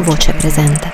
Voce presente.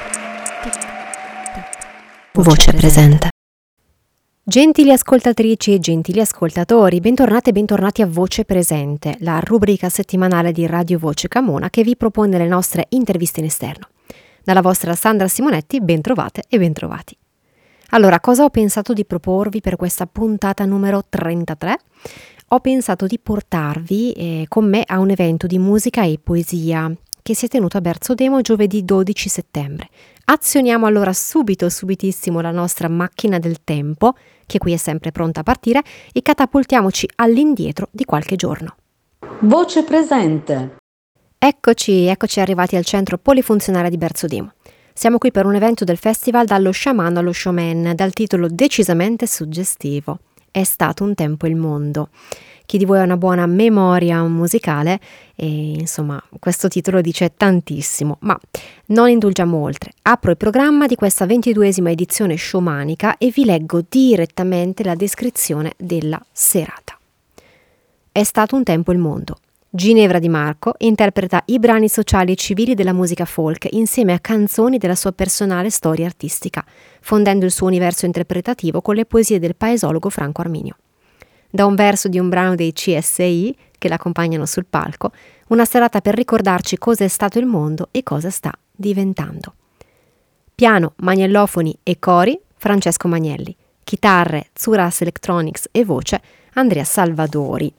Voce presente. Gentili ascoltatrici e gentili ascoltatori, bentornate e bentornati a Voce Presente, la rubrica settimanale di Radio Voce Camona che vi propone le nostre interviste in esterno. Dalla vostra Sandra Simonetti, bentrovate e bentrovati. Allora, cosa ho pensato di proporvi per questa puntata numero 33? Ho pensato di portarvi con me a un evento di musica e poesia che si è tenuto a Berzodemo giovedì 12 settembre. Azioniamo allora subitissimo la nostra macchina del tempo, che qui è sempre pronta a partire, e catapultiamoci all'indietro di qualche giorno. Voce presente. Eccoci arrivati al centro polifunzionale di Berzodemo. Siamo qui per un evento del festival Dallo sciamano allo showman, dal titolo decisamente suggestivo. È stato un tempo il mondo. Chi di voi ha una buona memoria musicale, e insomma questo titolo dice tantissimo, ma non indulgiamo oltre. Apro il programma di questa 22esima edizione showmanica e vi leggo direttamente la descrizione della serata. È stato un tempo il mondo. Ginevra Di Marco interpreta i brani sociali e civili della musica folk insieme a canzoni della sua personale storia artistica, fondendo il suo universo interpretativo con le poesie del paesologo Franco Arminio. Da un verso di un brano dei CSI che l'accompagnano sul palco, una serata per ricordarci cosa è stato il mondo e cosa sta diventando. Piano, magnellofoni e cori, Francesco Magnelli. Chitarre, Zuras Electronics e voce, Andrea Salvadori.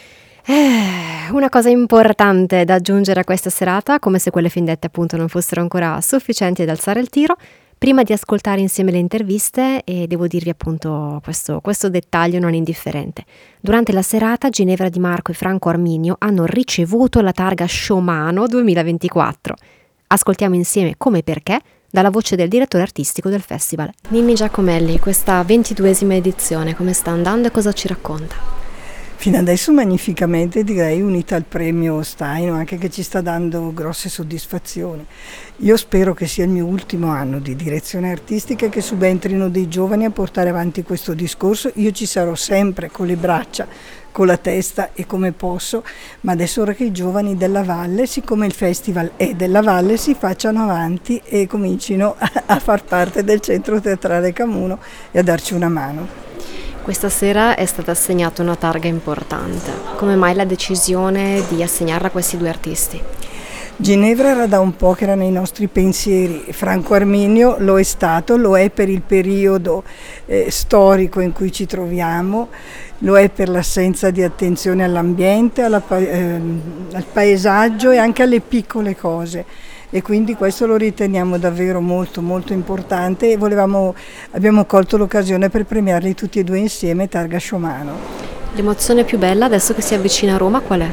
Una cosa importante da aggiungere a questa serata, come se quelle fin dette appunto non fossero ancora sufficienti ad alzare il tiro. Prima di ascoltare insieme le interviste, devo dirvi appunto questo dettaglio non indifferente. Durante la serata Ginevra Di Marco e Franco Arminio hanno ricevuto la targa Showmano 2024. Ascoltiamo insieme come e perché dalla voce del direttore artistico del festival. Ninni Giacomelli, questa 22esima edizione come sta andando e cosa ci racconta? Fino adesso magnificamente, direi, unita al premio Staino, anche che ci sta dando grosse soddisfazioni. Io spero che sia il mio ultimo anno di direzione artistica e che subentrino dei giovani a portare avanti questo discorso. Io ci sarò sempre con le braccia, con la testa e come posso, ma adesso ora che i giovani della Valle, siccome il festival è della Valle, si facciano avanti e comincino a far parte del Centro Teatrale Camuno e a darci una mano. Questa sera è stata assegnata una targa importante. Come mai la decisione di assegnarla a questi due artisti? Ginevra era da un po' che era nei nostri pensieri, Franco Arminio lo è stato, lo è per il periodo storico in cui ci troviamo, lo è per l'assenza di attenzione all'ambiente, al paesaggio e anche alle piccole cose. E quindi questo lo riteniamo davvero molto molto importante e abbiamo colto l'occasione per premiarli tutti e due insieme, targa Showmano. L'emozione più bella adesso che si avvicina a Roma qual è?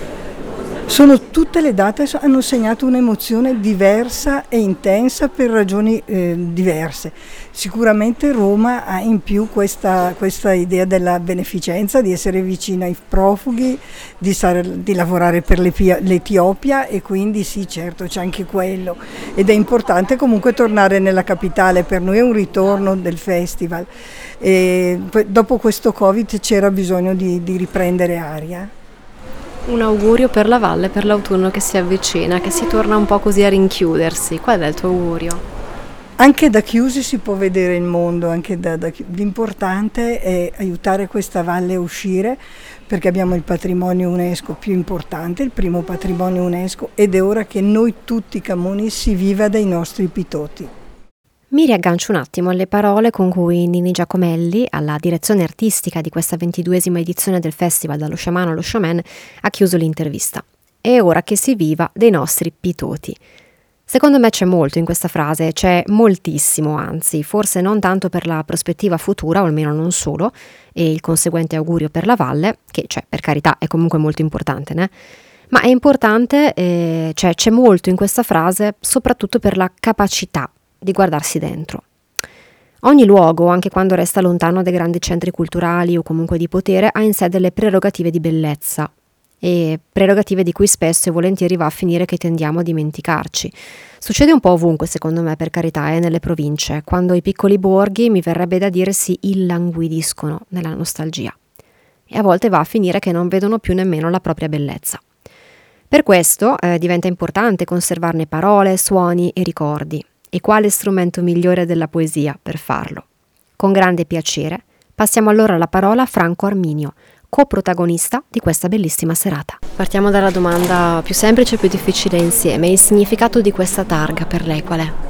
Tutte le date hanno segnato un'emozione diversa e intensa per ragioni diverse. Sicuramente Roma ha in più questa idea della beneficenza, di essere vicina ai profughi, di lavorare per l'Etiopia e quindi sì, certo, c'è anche quello. Ed è importante comunque tornare nella capitale, per noi è un ritorno del festival. E dopo questo Covid c'era bisogno di riprendere aria. Un augurio per la Valle, per l'autunno che si avvicina, che si torna un po' così a rinchiudersi. Qual è il tuo augurio? Anche da chiusi si può vedere il mondo, l'importante è aiutare questa valle a uscire, perché abbiamo il patrimonio UNESCO più importante, il primo patrimonio UNESCO, ed è ora che noi tutti camoni si viva dai nostri pitoti. Mi riaggancio un attimo alle parole con cui Ninni Giacomelli, alla direzione artistica di questa 22esima edizione del festival Dallo sciamano allo showman, ha chiuso l'intervista. È ora che si viva dei nostri pitoti. Secondo me c'è molto in questa frase, c'è moltissimo, anzi, forse non tanto per la prospettiva futura, o almeno non solo, e il conseguente augurio per la Valle, che per carità è comunque molto importante, né? Ma è importante, c'è molto in questa frase, soprattutto per la capacità di guardarsi dentro. Ogni luogo, anche quando resta lontano dai grandi centri culturali o comunque di potere, ha in sé delle prerogative di bellezza e prerogative di cui spesso e volentieri va a finire che tendiamo a dimenticarci. Succede un po' ovunque, secondo me, per carità, nelle province, quando i piccoli borghi, mi verrebbe da dire, si illanguidiscono nella nostalgia. E a volte va a finire che non vedono più nemmeno la propria bellezza. Per questo diventa importante conservarne parole, suoni e ricordi. E quale strumento migliore della poesia per farlo? Con grande piacere passiamo allora la parola a Franco Arminio, coprotagonista di questa bellissima serata. Partiamo dalla domanda più semplice e più difficile insieme. Il significato di questa targa per lei qual è?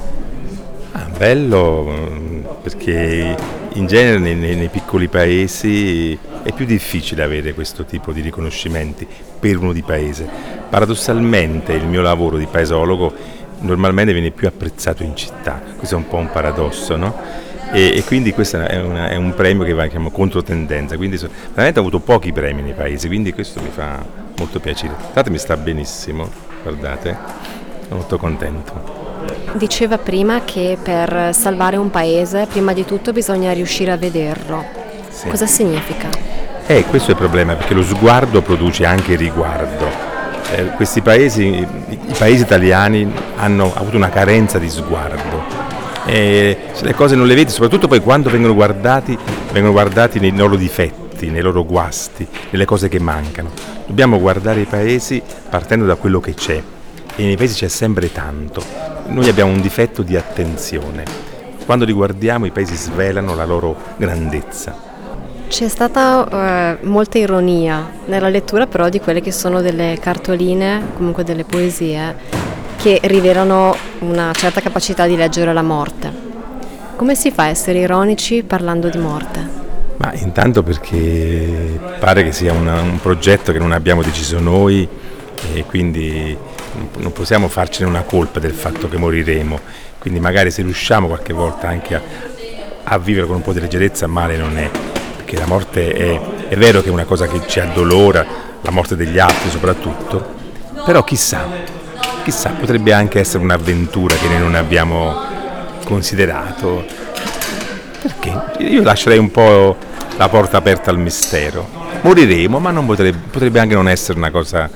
Bello, perché in genere nei piccoli paesi è più difficile avere questo tipo di riconoscimenti per uno di paese. Paradossalmente il mio lavoro di paesologo normalmente viene più apprezzato in città, questo è un po' un paradosso, no? E quindi questo è un premio che va, chiamo, controtendenza, quindi veramente ho avuto pochi premi nei paesi, quindi questo mi fa molto piacere. Tra l'altro mi sta benissimo, guardate, sono molto contento. Diceva prima che per salvare un paese, prima di tutto bisogna riuscire a vederlo. Sì. Cosa significa? Questo è il problema, perché lo sguardo produce anche riguardo. Questi paesi, i paesi italiani, hanno avuto una carenza di sguardo. Se le cose non le vedi, soprattutto poi quando vengono guardati nei loro difetti, nei loro guasti, nelle cose che mancano. Dobbiamo guardare i paesi partendo da quello che c'è, e nei paesi c'è sempre tanto. Noi abbiamo un difetto di attenzione. Quando li guardiamo i paesi svelano la loro grandezza. C'è stata molta ironia nella lettura però di quelle che sono delle cartoline, comunque delle poesie, che rivelano una certa capacità di leggere la morte. Come si fa a essere ironici parlando di morte? Ma intanto perché pare che sia un progetto che non abbiamo deciso noi e quindi non possiamo farcene una colpa del fatto che moriremo. Quindi magari se riusciamo qualche volta anche a vivere con un po' di leggerezza, male non è. Perché la morte è vero che è una cosa che ci addolora, la morte degli altri soprattutto, però chissà, potrebbe anche essere un'avventura che noi non abbiamo considerato. Perché? Io lascerei un po' la porta aperta al mistero. Moriremo, ma potrebbe anche non essere una cosa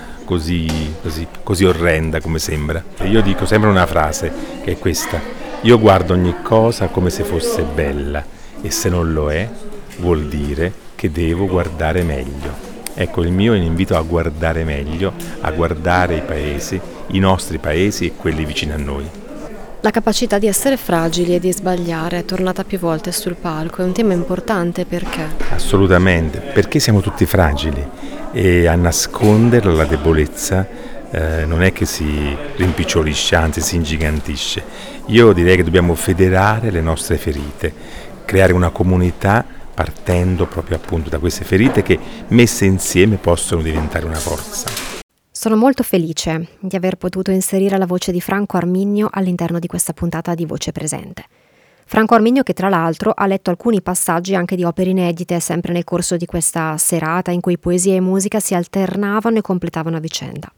così orrenda come sembra. Io dico sempre una frase che è questa: io guardo ogni cosa come se fosse bella, e se non lo è vuol dire che devo guardare meglio. Ecco, il mio è un invito a guardare meglio, a guardare i paesi, i nostri paesi e quelli vicini a noi. La capacità di essere fragili e di sbagliare è tornata più volte sul palco, è un tema importante perché? Assolutamente, perché siamo tutti fragili e a nasconderla la debolezza non è che si rimpicciolisce, anzi si ingigantisce. Io direi che dobbiamo federare le nostre ferite, creare una comunità partendo proprio appunto da queste ferite che messe insieme possono diventare una forza. Sono molto felice di aver potuto inserire la voce di Franco Arminio all'interno di questa puntata di Voce Presente. Franco Arminio che tra l'altro ha letto alcuni passaggi anche di opere inedite sempre nel corso di questa serata in cui poesia e musica si alternavano e completavano a vicenda.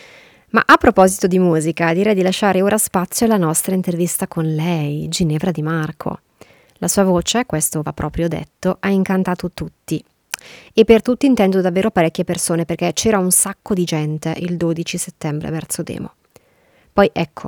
Ma a proposito di musica, direi di lasciare ora spazio alla nostra intervista con lei, Ginevra Di Marco. La sua voce, questo va proprio detto, ha incantato tutti. E per tutti intendo davvero parecchie persone, perché c'era un sacco di gente il 12 settembre a Berzodemo. Poi ecco,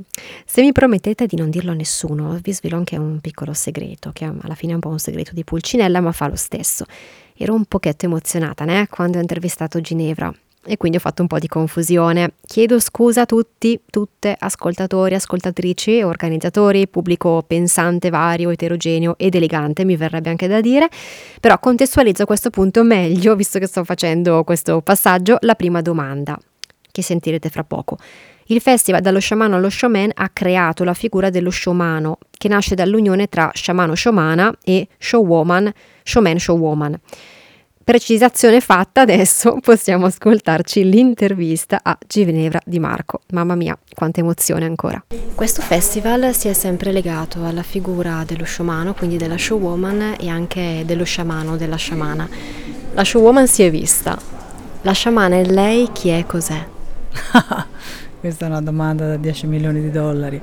se mi promettete di non dirlo a nessuno, vi svelo anche un piccolo segreto, che alla fine è un po' un segreto di Pulcinella, ma fa lo stesso. Ero un pochetto emozionata, quando ho intervistato Ginevra. E quindi ho fatto un po' di confusione. Chiedo scusa a tutti, tutte, ascoltatori, ascoltatrici, organizzatori, pubblico pensante, vario, eterogeneo ed elegante, mi verrebbe anche da dire, però contestualizzo a questo punto meglio, visto che sto facendo questo passaggio, la prima domanda, che sentirete fra poco. Il festival dallo sciamano allo showman ha creato la figura dello showmano, che nasce dall'unione tra sciamano-showmana e showwoman, showman-showwoman. Precisazione fatta, adesso possiamo ascoltarci l'intervista a Ginevra Di Marco. Mamma mia, quanta emozione ancora. Questo festival si è sempre legato alla figura dello showmano, quindi della showwoman, e anche dello sciamano, della sciamana. La showwoman si è vista. La sciamana è lei, chi è, cos'è? Questa è una domanda da 10 milioni di dollari.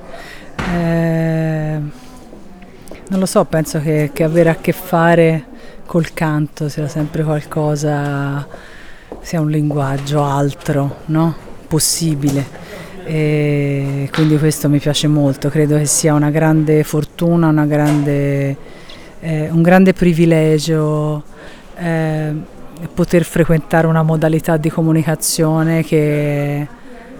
Non lo so, penso che avere a che fare col canto sia sempre qualcosa, sia un linguaggio altro, no? Possibile, e quindi questo mi piace molto. Credo che sia una grande fortuna, un grande privilegio poter frequentare una modalità di comunicazione che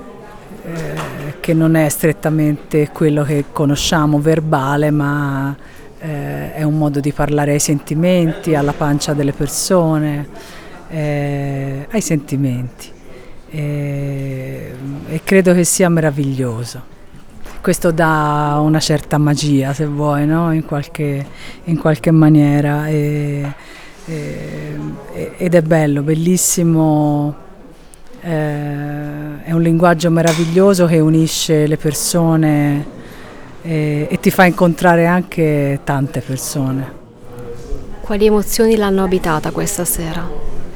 non è strettamente quello che conosciamo verbale, ma è un modo di parlare ai sentimenti, alla pancia delle persone, ai sentimenti, e credo che sia meraviglioso. Questo dà una certa magia, se vuoi, no? in qualche maniera, ed è bello, bellissimo. È un linguaggio meraviglioso che unisce le persone e ti fa incontrare anche tante persone. Quali emozioni l'hanno abitata questa sera?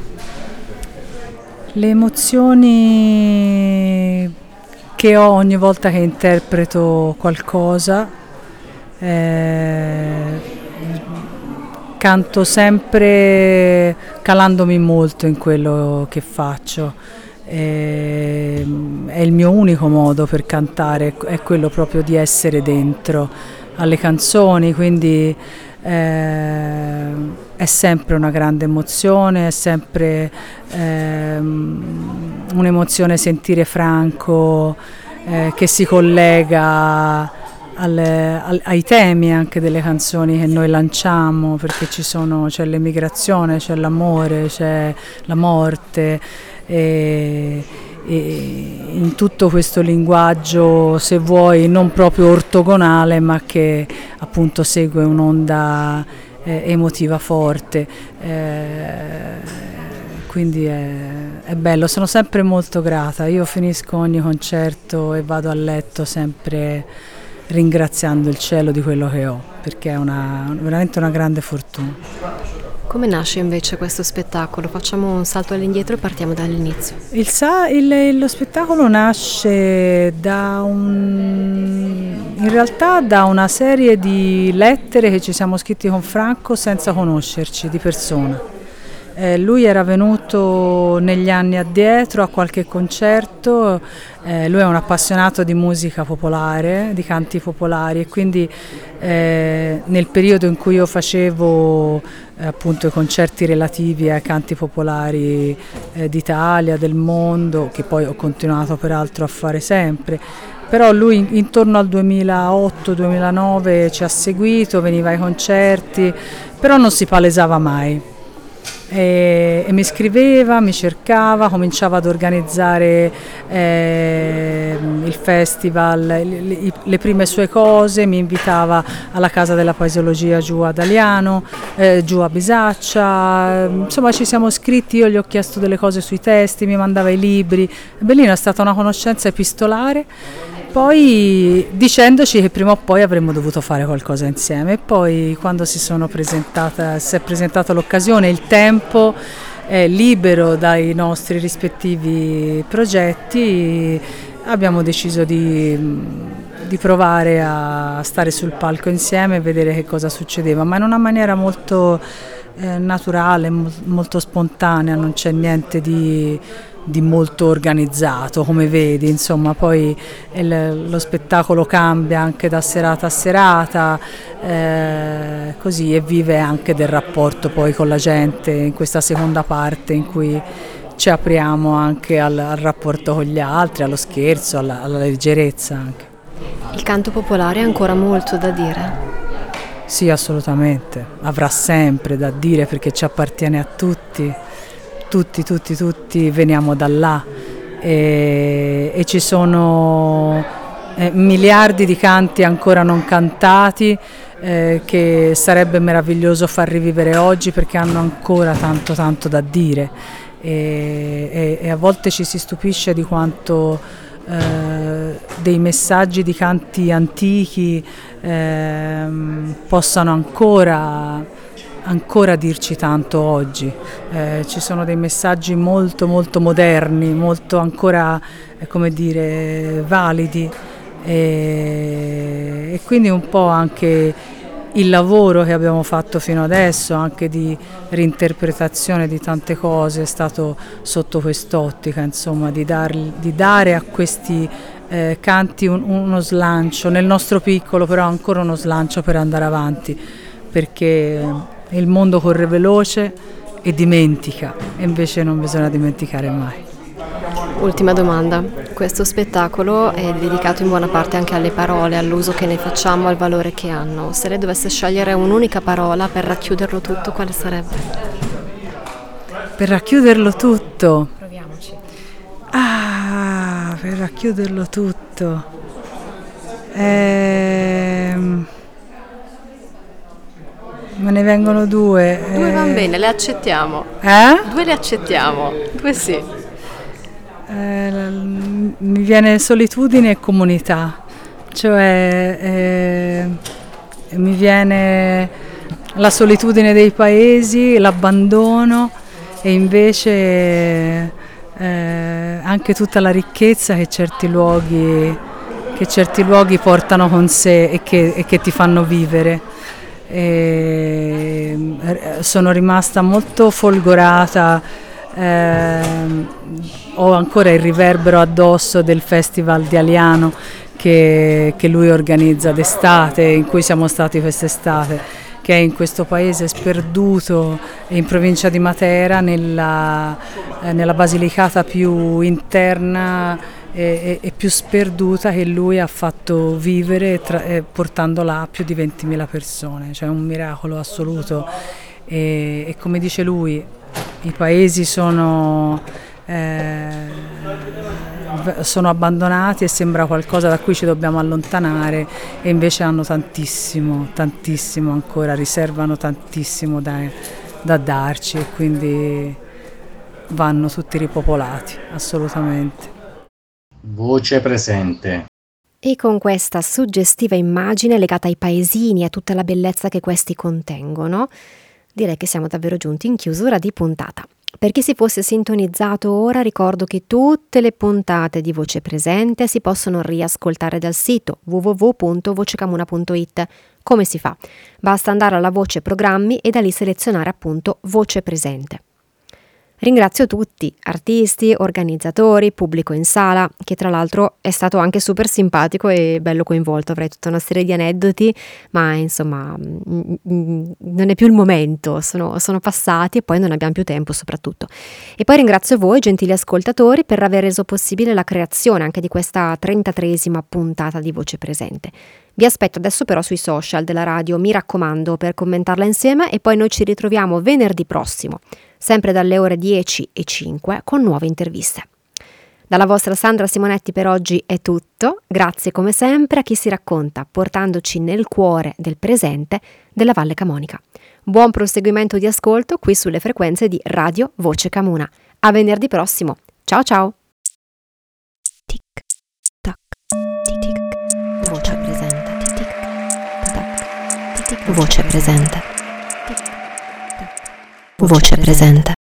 Le emozioni che ho ogni volta che interpreto qualcosa, canto sempre calandomi molto in quello che faccio. È il mio unico modo per cantare, è quello proprio di essere dentro alle canzoni, quindi è sempre una grande emozione, è sempre un'emozione sentire Franco che si collega ai temi anche delle canzoni che noi lanciamo, perché c'è l'emigrazione, c'è l'amore, c'è la morte, e in tutto questo linguaggio, se vuoi, non proprio ortogonale, ma che appunto segue un'onda emotiva forte, quindi è bello, sono sempre molto grata. Io finisco ogni concerto e vado a letto sempre ringraziando il cielo di quello che ho, perché è veramente una grande fortuna. Come nasce invece questo spettacolo? Facciamo un salto all'indietro e partiamo dall'inizio. Lo spettacolo nasce in realtà da una serie di lettere che ci siamo scritti con Franco senza conoscerci di persona. Lui era venuto negli anni addietro a qualche concerto, lui è un appassionato di musica popolare, di canti popolari, e quindi nel periodo in cui io facevo appunto i concerti relativi ai canti popolari d'Italia, del mondo, che poi ho continuato peraltro a fare sempre, però lui intorno al 2008-2009 ci ha seguito, veniva ai concerti, però non si palesava mai. E mi scriveva, mi cercava, cominciava ad organizzare il festival, le prime sue cose, mi invitava alla Casa della Paesologia giù ad Aliano, giù a Bisaccia, insomma ci siamo scritti, io gli ho chiesto delle cose sui testi, mi mandava i libri. Bellino, è stata una conoscenza epistolare, poi dicendoci che prima o poi avremmo dovuto fare qualcosa insieme, e poi quando si è presentata l'occasione, il tempo libero dai nostri rispettivi progetti, abbiamo deciso di provare a stare sul palco insieme e vedere che cosa succedeva, ma in una maniera molto naturale, molto spontanea, non c'è niente di molto organizzato, come vedi, insomma. Poi lo spettacolo cambia anche da serata a serata, così, e vive anche del rapporto poi con la gente in questa seconda parte in cui ci apriamo anche al rapporto con gli altri, allo scherzo, alla leggerezza anche. Il canto popolare ha ancora molto da dire? Sì, assolutamente, avrà sempre da dire, perché ci appartiene a tutti. Tutti veniamo da là, e ci sono miliardi di canti ancora non cantati che sarebbe meraviglioso far rivivere oggi, perché hanno ancora tanto da dire, e a volte ci si stupisce di quanto dei messaggi di canti antichi possano ancora dirci tanto oggi. Ci sono dei messaggi molto moderni, molto ancora validi, e quindi un po' anche il lavoro che abbiamo fatto fino adesso, anche di reinterpretazione di tante cose, è stato sotto quest'ottica, insomma, di dare a questi canti uno slancio, nel nostro piccolo, però ancora uno slancio per andare avanti, perché il mondo corre veloce e dimentica, e invece non bisogna dimenticare mai. Ultima domanda, questo spettacolo è dedicato in buona parte anche alle parole, all'uso che ne facciamo, al valore che hanno. Se lei dovesse scegliere un'unica parola per racchiuderlo tutto, quale sarebbe? Per racchiuderlo tutto? Proviamoci. Per racchiuderlo tutto. Me ne vengono due. Due van bene, le accettiamo. Due le accettiamo, due sì. Mi viene solitudine e comunità, cioè mi viene la solitudine dei paesi, l'abbandono e invece anche tutta la ricchezza che certi luoghi portano con sé e che ti fanno vivere. Sono rimasta molto folgorata. Ho ancora il riverbero addosso del festival di Aliano che lui organizza d'estate, in cui siamo stati quest'estate, che è in questo paese sperduto in provincia di Matera, nella Basilicata più interna e più sperduta, che lui ha fatto vivere portando là più di 20.000 persone, cioè un miracolo assoluto. E come dice lui, i paesi sono abbandonati e sembra qualcosa da cui ci dobbiamo allontanare, e invece hanno tantissimo ancora, riservano tantissimo da darci, e quindi vanno tutti ripopolati, assolutamente. Voce presente. E con questa suggestiva immagine legata ai paesini e a tutta la bellezza che questi contengono, direi che siamo davvero giunti in chiusura di puntata. Per chi si fosse sintonizzato ora, ricordo che tutte le puntate di Voce Presente si possono riascoltare dal sito www.vocecamuna.it. Come si fa? Basta andare alla voce programmi e da lì selezionare appunto Voce Presente. Ringrazio tutti, artisti, organizzatori, pubblico in sala, che tra l'altro è stato anche super simpatico e bello coinvolto. Avrei tutta una serie di aneddoti, ma insomma non è più il momento, sono passati e poi non abbiamo più tempo soprattutto. E poi ringrazio voi, gentili ascoltatori, per aver reso possibile la creazione anche di questa 33esima puntata di Voce Presente. Vi aspetto adesso però sui social della radio, mi raccomando, per commentarla insieme, e poi noi ci ritroviamo venerdì prossimo, sempre dalle ore 10:05 con nuove interviste. Dalla vostra Sandra Simonetti per oggi è tutto, grazie come sempre a chi si racconta, portandoci nel cuore del presente della Valle Camonica. Buon proseguimento di ascolto qui sulle frequenze di Radio Voce Camuna. A venerdì prossimo, ciao ciao! Tic tac, tic voce presente, tic tac, tic voce presente. Voce presente.